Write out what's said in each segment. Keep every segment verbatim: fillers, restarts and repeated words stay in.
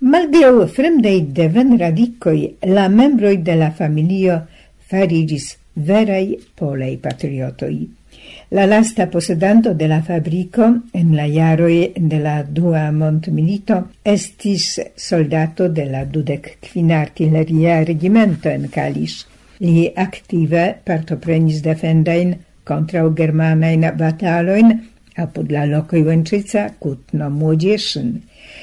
Malgrau fremdei deven radicoi, la membroi de la familio farigis verai polei patriotoi. La lasta posedanto de la fabrico en la jaroi de la dua mondmilito estis soldato de la dudek kvin artilleria regimento en Kalisz. Li active partoprenis defendain contra germanain bataloin apud la loco Ivančica Kutno Młodzieszyn.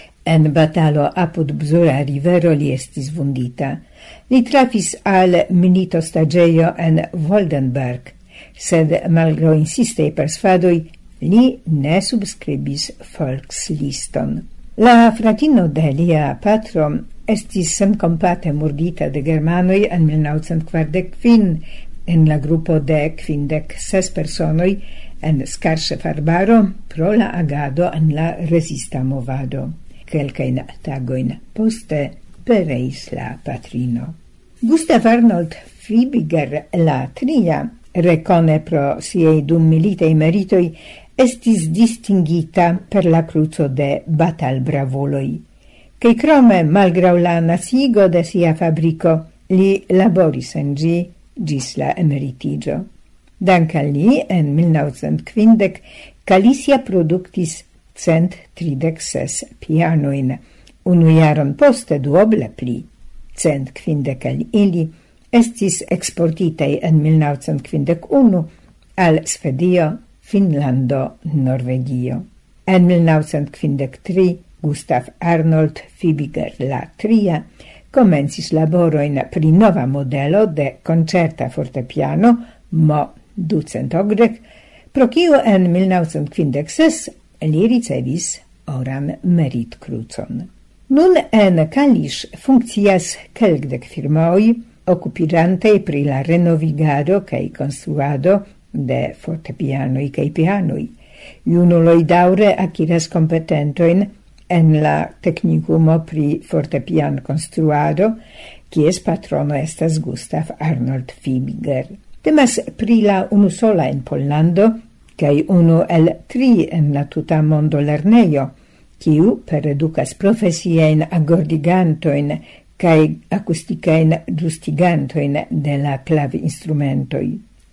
En batalo apud Bzura rivero li estis vundita. Li trafis al milito stageio en Woldenberg, sed malgrau insistei persvadoi, li ne subscribis Volksliston. La fratino de lia patro estis sencompate murdita de germanoi en mil naŭcent kvardek kvin en la grupo de kvindek ses personoi en Skarŝev Arbaro pro la agado en la resista movado. Kelkajn tagoin poste pereis la patrino. Gustav Arnold Fibiger la tria, recone pro siei dum militei meritoi, estis distingita per la cruco de batal bravuloi, che crome, malgrau la nasigo de sia fabrico, li laboris en gi gis la emeritigio. Dank al li, en mil naŭcent kvindek, Galicia produktis cent tridek ses pianoin, unu jaron poste duoble pli. Cent kvindek el ili estis exportitei en mil naŭcent kvindek unu al Svedio, Finnlando, Norvegio. En mil naŭcent kvindek tri Gustav Arnold Fibiger la tria komencis laboroin pri nova modelo de concerta fortepiano Mo ducent okdek, pro kiu en mil naŭcent kvindek ses li ricevis oran merit-krucon. Nun en Kalisz funkcias kelkdek firmoj okupirantej pri la renovigado kaj konstruado de fortepianoj kaj pianoj. Junuloj daŭre akiras kompetentojn en la teknikumo pri fortepian konstruado, kies patrono estas Gustav Arnold Fibiger. Temas pri la unusola en Pollando, kai unu el tri en la tuta mondo lernejo, kiu per educas profesiein agordigantoin kai acustikain giustigantoin de la clavi instrumentoi.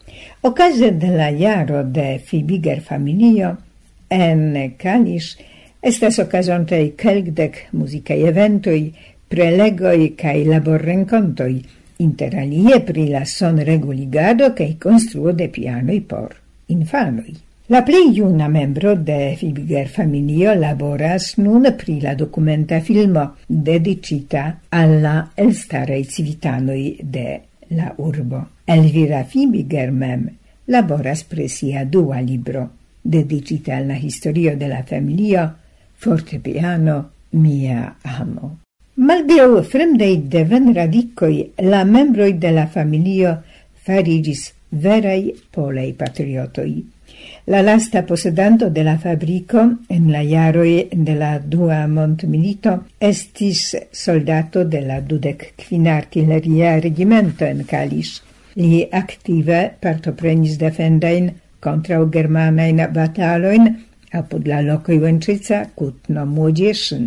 Okaze de la jaro de Fibiger familio en Kalisz estas okazontei kelkdek muzikaj eventoj, prelegoj kaj laborrenkontoj, inter alie pri la sonreguligado kaj konstruo de pianoj por infanoi. La plej juna membro de Fibiger familio laboras nun pri la documenta filmo dedicita alla elstarei civitanoj de la urbo. Elvira Fibiger mem laboras pri sia dua libro, dedicita alla historio de la familio, fortepiano Mia amo. Malgrau fremdei deven radicoi, la membroi de la familio farigis verai polei patriotoi. La lasta posedanto de la fabrico en la jaroi de la dua mondmilito estis soldato de la dudek kvin artilleria regimento en Kalisz. Li active partoprenis defendain contra germanain bataloin apud la loco Ivančica Kutno Młodzieszyn.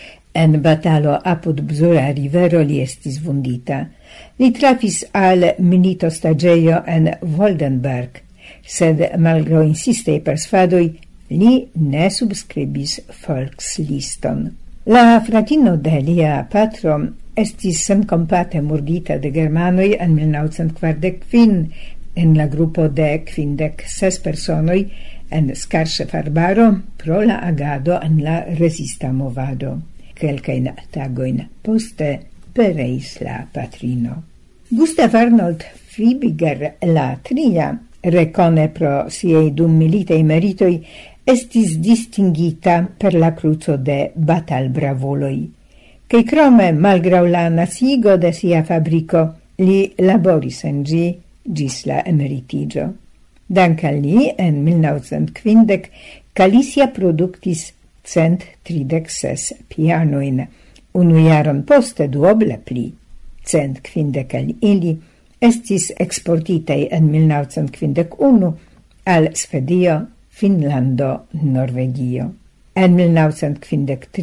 En batalo apud Bzura rivero li estis vundita. Li trafis al milito stageio en Woldenberg, sed malgrau insistei persvadoi, li ne subscribis Volksliston. La fratino de lia patro estis sencompate murdita de germanoj en mil naŭcent kvardek kvin en la grupo de kvindek ses personoj en Skarŝev Arbaro pro la agado en la resista movado. Kelkajn tagojn poste pereis la patrino. Gustav Arnold Fibiger la tria, recone pro siei dum militei meritoi, estis distingita per la cruco de batal bravuloi, che crome, malgrau la nasigo de sia fabrico, li laboris en gi gis la emeritigio. Dank al li, en mil naŭcent kvindek, Galicia produktis cent tridek ses pianoin, unu jaron poste duoble pli. Cent kvindek el ili estis exportitei en mil naŭcent kvindek unu al Svedio, Finnlando, Norvegio. En mil naŭcent kvindek tri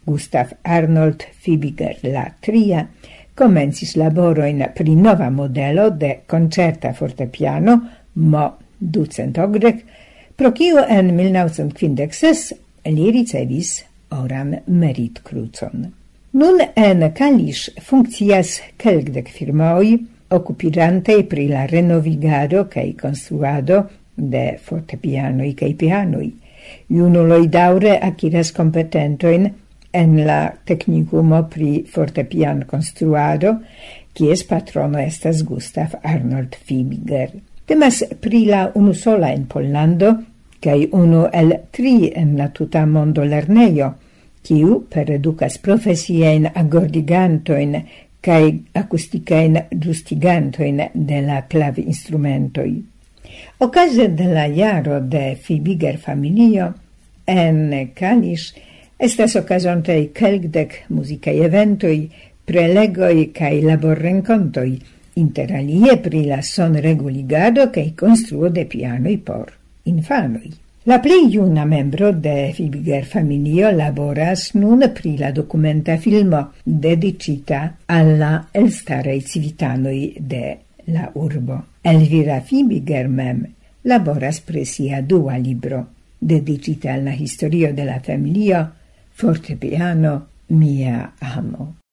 Gustav Arnold Fibiger la tria comencis laboroin pri nova modelo de concerta fortepiano Mo ducent ogdek, pro kiu en mil naŭcent kvindek ses li ricevis oran merit-krucon. Nun en Kalisz funkcias kelkdek firmaoj okupirantej pri la renovigado kaj konstruado de fortepianoj kaj pianoj. Junuloj daŭre akiras kompetentojn en la technicumo pri fortepian konstruado, kies patrono estas Gustav Arnold Fibiger. Temas pri la unusola en Pollando, kaj unu el tri en la tuta mondo lernejo, kiu per edukas profesiajn agordigantojn kaj akustikain giustigantojn de la clavinstrumentoj. Okaze de la jaro de Fibiger familio en Kalisz estas okazontej kelkdek muzikaj eventoj, prelegoj kaj laborrenkontoj, inter alie pri la sonreguligado kaj konstruo de pianoj por infanoj. La plej juna membro de Fibiger familio laboras nun pri la dokumenta filmo dedicita alla elstaraj civitanoj de la urbo. Elvira Fibiger mem laboras pri sia dua libro, dedicita alla historio de la familio, Fortepiano, mia amo.